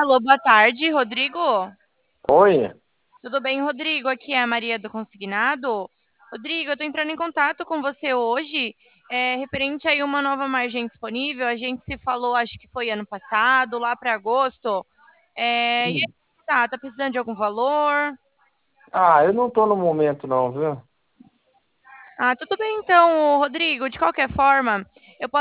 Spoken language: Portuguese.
Alô, boa tarde, Rodrigo. Oi. Tudo bem, Rodrigo? Aqui é a Maria do Consignado. Rodrigo, eu tô entrando em contato com você hoje, referente aí uma nova margem disponível. A gente se falou, acho que foi ano passado, lá para agosto. E aí, Hum. tá precisando de algum valor? Ah, eu não tô no momento não, viu? Ah, tudo bem então, Rodrigo. De qualquer forma, eu